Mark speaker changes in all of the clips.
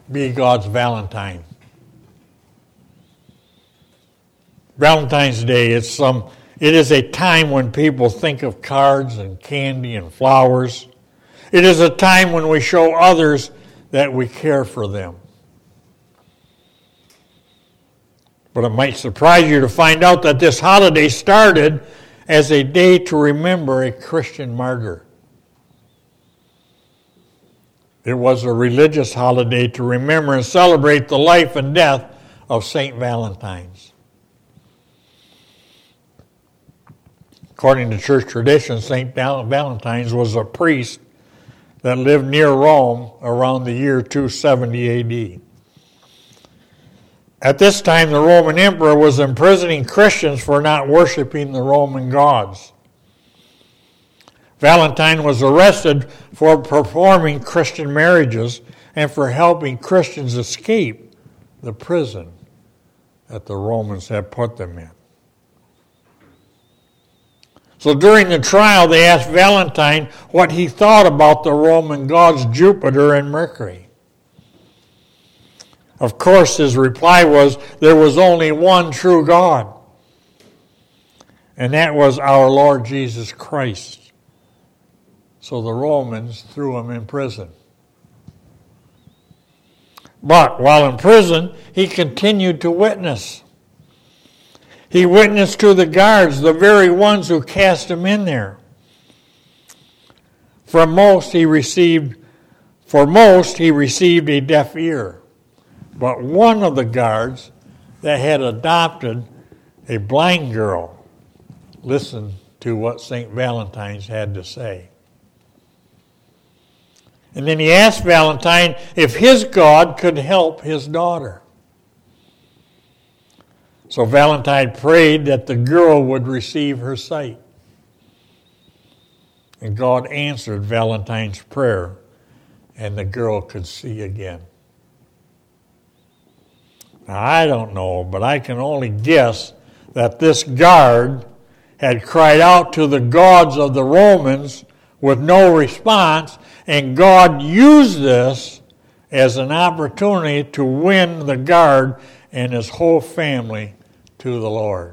Speaker 1: be God's Valentine. Valentine's Day, it is a time when people think of cards and candy and flowers. It is a time when we show others that we care for them. But it might surprise you to find out that this holiday started as a day to remember a Christian martyr. It was a religious holiday to remember and celebrate the life and death of St. Valentine's. According to church tradition, St. Valentine's was a priest that lived near Rome around the year 270 A.D. At this time, the Roman emperor was imprisoning Christians for not worshiping the Roman gods. Valentine was arrested for performing Christian marriages and for helping Christians escape the prison that the Romans had put them in. So during the trial, they asked Valentine what he thought about the Roman gods Jupiter and Mercury. Of course, his reply was there was only one true God, and that was our Lord Jesus Christ. So the Romans threw him in prison. But while in prison, he continued to witness. He witnessed to the guards, the very ones who cast him in there. For most, he received a deaf ear. But one of the guards that had adopted a blind girl listened to what St. Valentine's had to say. And then he asked Valentine if his God could help his daughter. So Valentine prayed that the girl would receive her sight. And God answered Valentine's prayer, and the girl could see again. Now, I don't know, but I can only guess that this guard had cried out to the gods of the Romans with no response, and God used this as an opportunity to win the guard and his whole family to the Lord.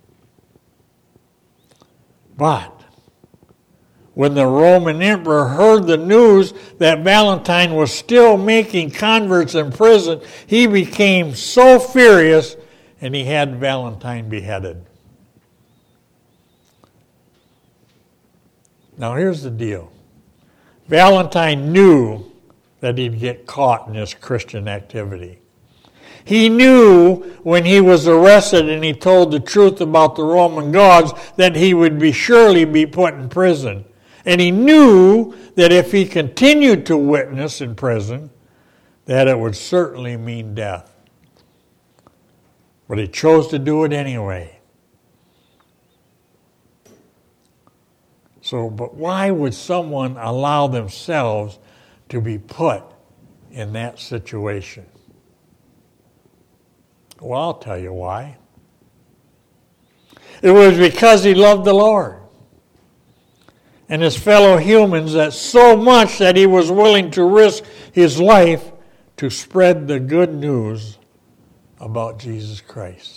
Speaker 1: But when the Roman emperor heard the news that Valentine was still making converts in prison, he became so furious and he had Valentine beheaded. Now here's the deal. Valentine knew that he'd get caught in this Christian activity. He knew when he was arrested and he told the truth about the Roman gods that he would surely be put in prison. And he knew that if he continued to witness in prison, that it would certainly mean death. But he chose to do it anyway. But why would someone allow themselves to be put in that situation? Well, I'll tell you why. It was because he loved the Lord and his fellow humans that so much that he was willing to risk his life to spread the good news about Jesus Christ.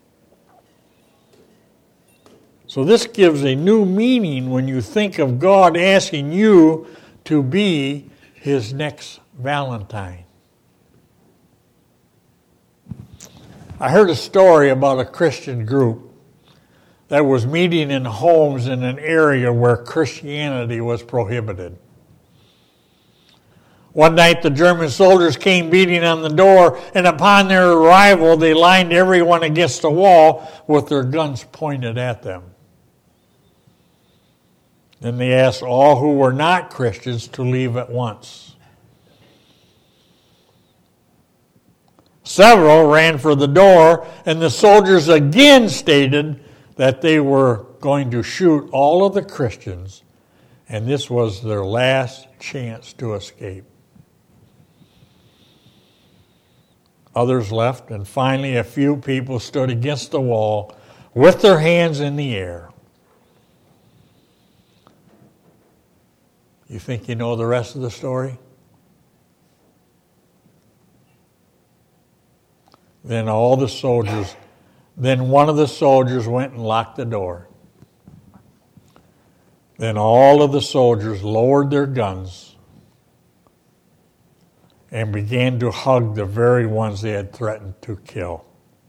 Speaker 1: So this gives a new meaning when you think of God asking you to be his next Valentine. I heard a story about a Christian group that was meeting in homes in an area where Christianity was prohibited. One night the German soldiers came beating on the door, and upon their arrival they lined everyone against the wall with their guns pointed at them. Then they asked all who were not Christians to leave at once. Several ran for the door, and the soldiers again stated that they were going to shoot all of the Christians, and this was their last chance to escape. Others left, and finally a few people stood against the wall with their hands in the air. You think you know the rest of the story? Then one of the soldiers went and locked the door. Then all of the soldiers lowered their guns and began to hug the very ones they had threatened to kill.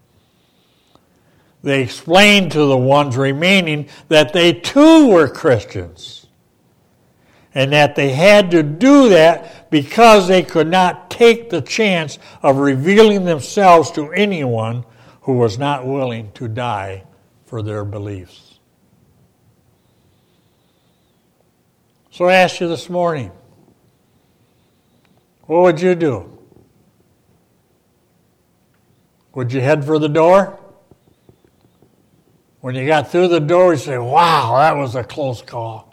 Speaker 1: They explained to the ones remaining that they too were Christians, and that they had to do that because they could not take the chance of revealing themselves to anyone who was not willing to die for their beliefs. So I ask you this morning, what would you do? Would you head for the door? When you got through the door, you say, wow, that was a close call.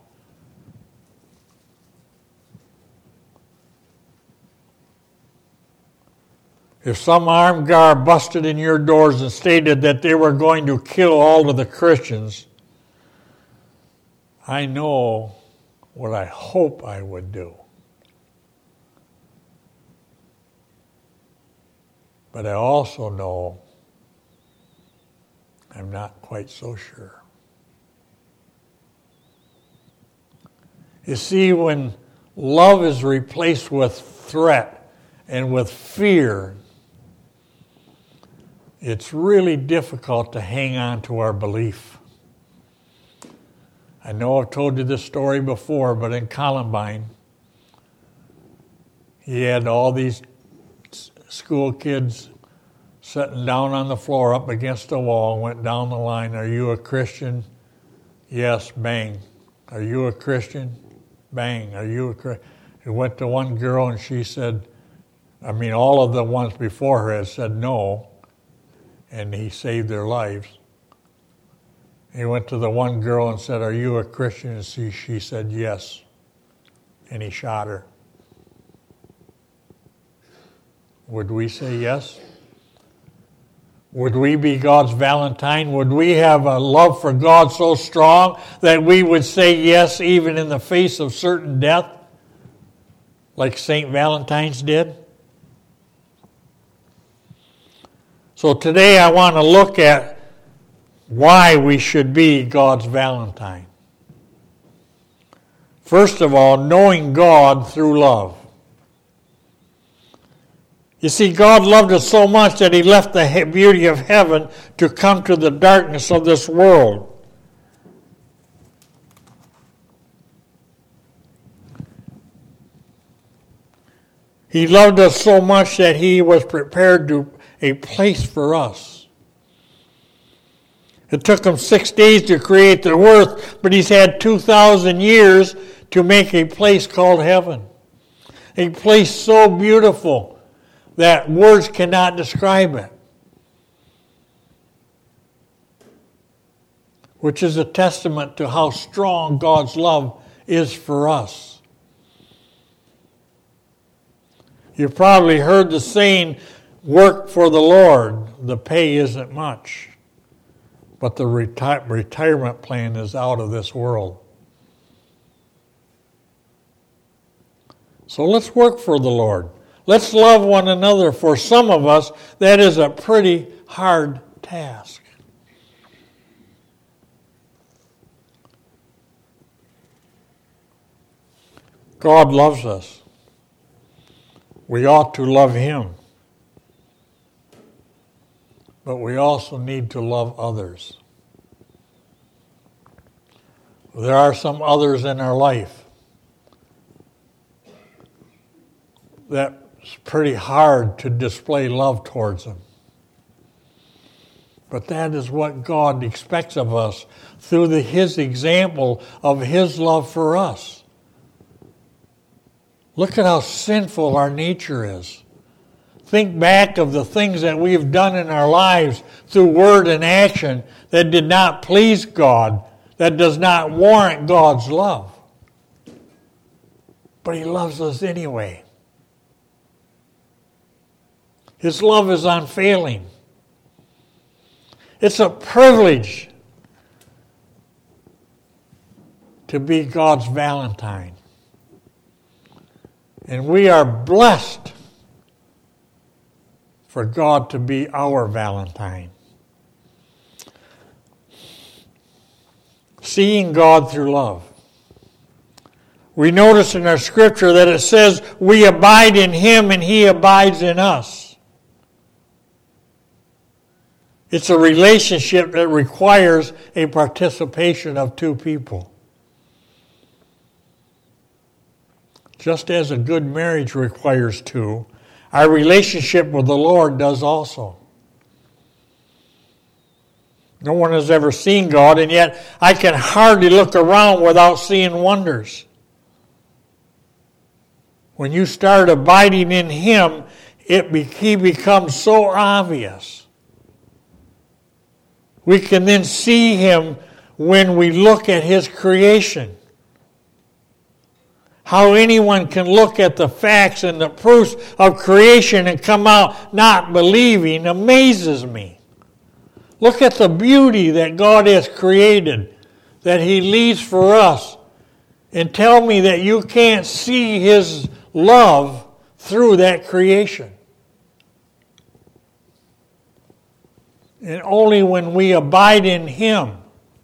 Speaker 1: If some armed guard busted in your doors and stated that they were going to kill all of the Christians, I know what I hope I would do. But I also know I'm not quite so sure. You see, when love is replaced with threat and with fear, it's really difficult to hang on to our belief. I know I've told you this story before, but in Columbine, he had all these school kids sitting down on the floor up against the wall, went down the line. Are you a Christian? Yes, bang. Are you a Christian? Bang. Are you a Christian? He went to one girl and she said, all of the ones before her had said no, and he saved their lives. He went to the one girl and said, are you a Christian? And she said yes, and he shot her. Would we say yes? Would we be God's Valentine? Would we have a love for God so strong that we would say yes even in the face of certain death, like St. Valentine's did? So today I want to look at why we should be God's Valentine. First of all, knowing God through love. You see, God loved us so much that he left the beauty of heaven to come to the darkness of this world. He loved us so much that he was prepared to a place for us. It took him 6 days to create the earth, but he's had 2,000 years to make a place called heaven. A place so beautiful that words cannot describe it. Which is a testament to how strong God's love is for us. You've probably heard the saying, work for the Lord. The pay isn't much. But the retirement plan is out of this world. So let's work for the Lord. Let's love one another. For some of us, that is a pretty hard task. God loves us. We ought to love him. But we also need to love others. There are some others in our life that it's pretty hard to display love towards them. But that is what God expects of us through his example of his love for us. Look at how sinful our nature is. Think back of the things that we've done in our lives through word and action that did not please God, that does not warrant God's love. But he loves us anyway. His love is unfailing. It's a privilege to be God's Valentine. And we are blessed for God to be our Valentine. Seeing God through love. We notice in our scripture that it says we abide in Him and He abides in us. It's a relationship that requires a participation of two people. Just as a good marriage requires two, our relationship with the Lord does also. No one has ever seen God, and yet I can hardly look around without seeing wonders. When you start abiding in Him, He becomes so obvious. We can then see Him when we look at His creation. How anyone can look at the facts and the proofs of creation and come out not believing amazes me. Look at the beauty that God has created, that He leaves for us, and tell me that you can't see His love through that creation. And only when we abide in Him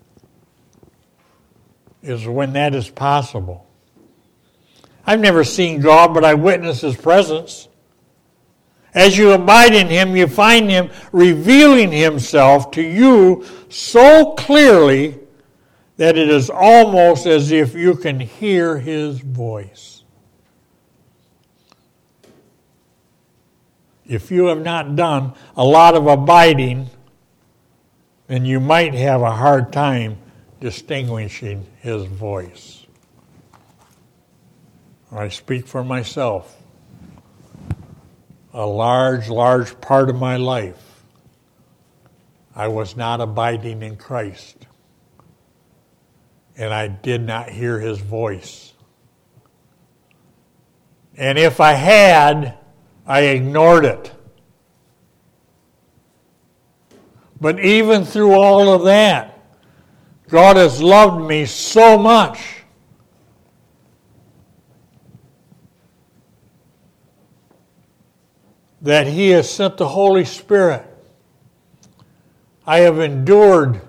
Speaker 1: is when that is possible. I've never seen God, but I witness His presence. As you abide in Him, you find Him revealing Himself to you so clearly that it is almost as if you can hear His voice. If you have not done a lot of abiding, then you might have a hard time distinguishing His voice. I speak for myself. A large part of my life, I was not abiding in Christ. And I did not hear His voice. And if I had, I ignored it. But even through all of that, God has loved me so much that He has sent the Holy Spirit. I have endured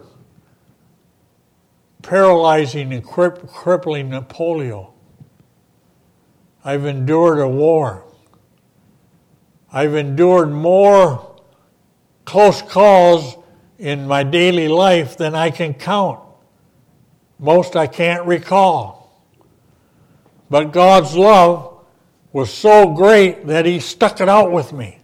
Speaker 1: paralyzing and crippling polio. I've endured a war. I've endured more close calls in my daily life than I can count. Most I can't recall. But God's love was so great that He stuck it out with me.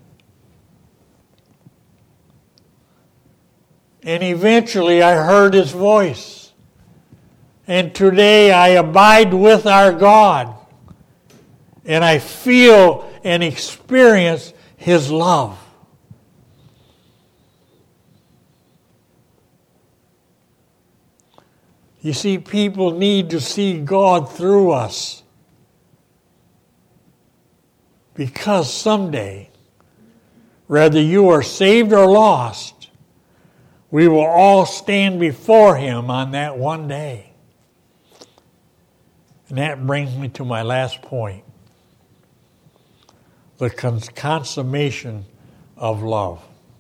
Speaker 1: And eventually I heard His voice. And today I abide with our God. And I feel and experience His love. You see, people need to see God through us. Because someday, whether you are saved or lost, we will all stand before Him on that one day. And that brings me to my last point. The consummation of love.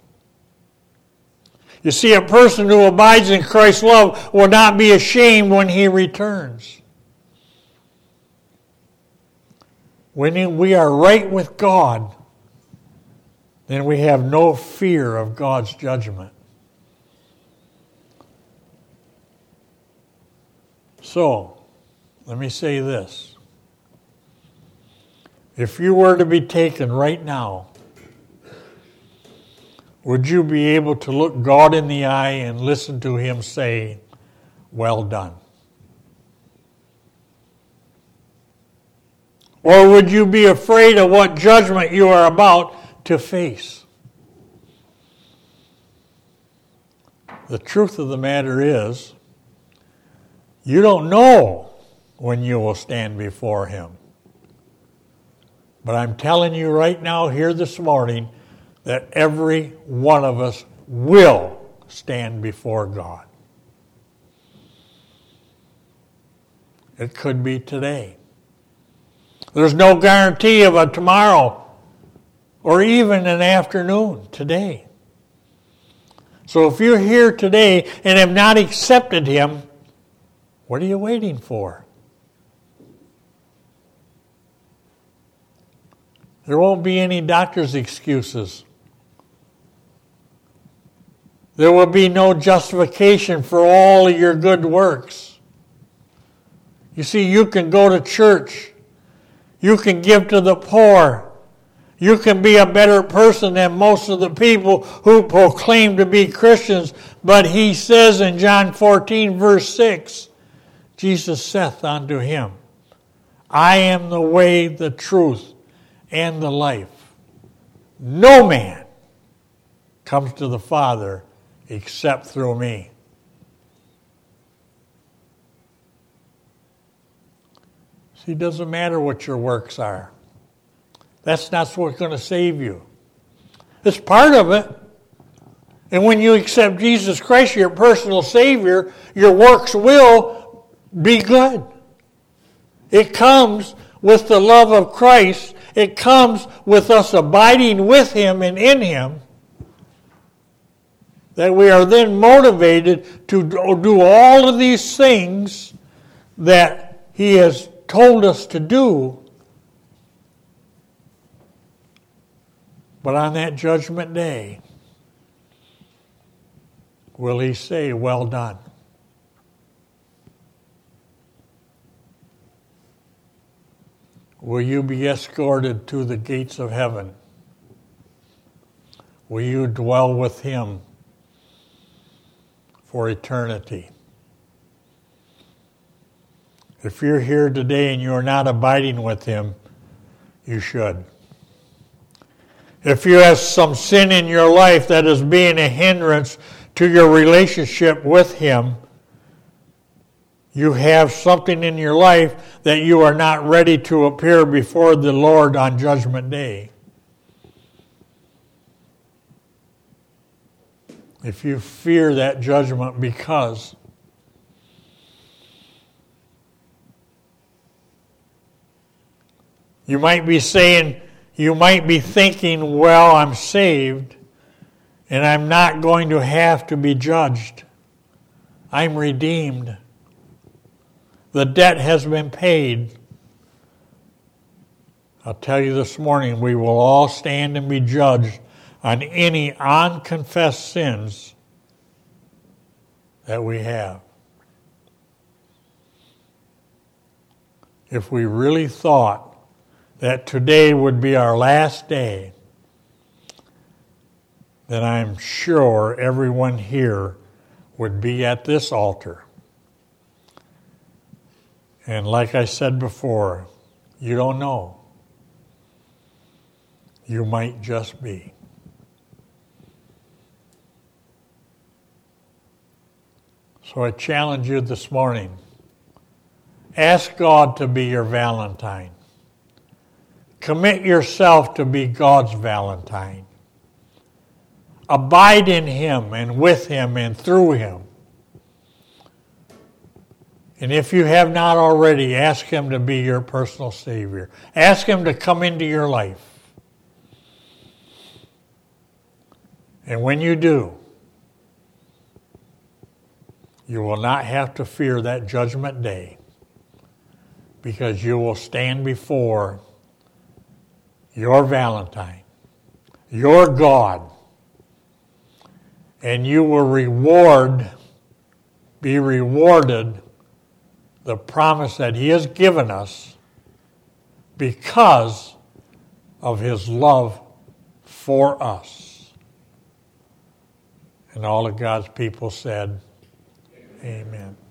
Speaker 1: You see, a person who abides in Christ's love will not be ashamed when He returns. When we are right with God, then we have no fear of God's judgment. So, let me say this. If you were to be taken right now, would you be able to look God in the eye and listen to Him say, "Well done"? Or would you be afraid of what judgment you are about to face? The truth of the matter is, you don't know when you will stand before Him. But I'm telling you right now here this morning that every one of us will stand before God. It could be today. There's no guarantee of a tomorrow or even an afternoon today. So if you're here today and have not accepted Him, what are you waiting for? There won't be any doctor's excuses. There will be no justification for all of your good works. You see, you can go to church. You can give to the poor. You can be a better person than most of the people who proclaim to be Christians. But He says in John 14, verse 6, Jesus saith unto him, I am the way, the truth, and the life. No man comes to the Father except through me. See, it doesn't matter what your works are. That's not what's going to save you. It's part of it. And when you accept Jesus Christ, your personal Savior, your works will be good. It comes with the love of Christ. It comes with us abiding with Him and in Him. That we are then motivated to do all of these things that He has told us to do. But on that judgment day, will He say, well done? Will you be escorted to the gates of heaven? Will you dwell with Him for eternity? If you're here today and you're not abiding with Him, you should. If you have some sin in your life that is being a hindrance to your relationship with Him, you have something in your life that you are not ready to appear before the Lord on Judgment Day. If you fear that judgment because you might be thinking, well, I'm saved and I'm not going to have to be judged. I'm redeemed. The debt has been paid. I'll tell you this morning, we will all stand and be judged on any unconfessed sins that we have. If we really thought that today would be our last day, then I'm sure everyone here would be at this altar. And like I said before, you don't know. You might just be. So I challenge you this morning. Ask God to be your Valentine. Commit yourself to be God's Valentine. Abide in Him and with Him and through Him. And if you have not already, ask Him to be your personal Savior. Ask Him to come into your life. And when you do, you will not have to fear that judgment day, because you will stand before your Valentine, your God, and you will be rewarded the promise that He has given us because of His love for us. And all of God's people said, Amen.